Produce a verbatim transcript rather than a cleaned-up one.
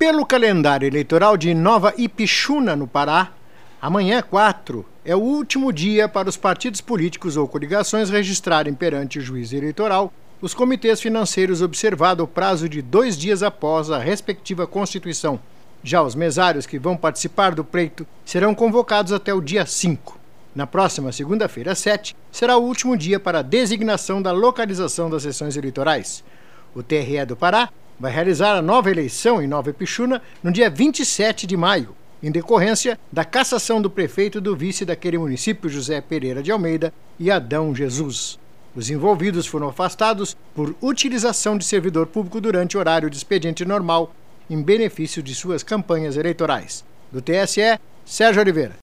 Pelo calendário eleitoral de Nova Ipixuna, no Pará, amanhã, quatro, é o último dia para os partidos políticos ou coligações registrarem perante o juiz eleitoral os comitês financeiros, observado o prazo de dois dias após a respectiva constituição. Já os mesários que vão participar do pleito serão convocados até o dia cinco. Na próxima segunda-feira, sete, será o último dia para a designação da localização das sessões eleitorais. O T R E do Pará vai realizar a nova eleição em Nova Ipixuna no dia vinte e sete de maio, em decorrência da cassação do prefeito e do vice daquele município, José Pereira de Almeida e Adão Jesus. Os envolvidos foram afastados por utilização de servidor público durante o horário de expediente normal, em benefício de suas campanhas eleitorais. Do T S E, Sérgio Oliveira.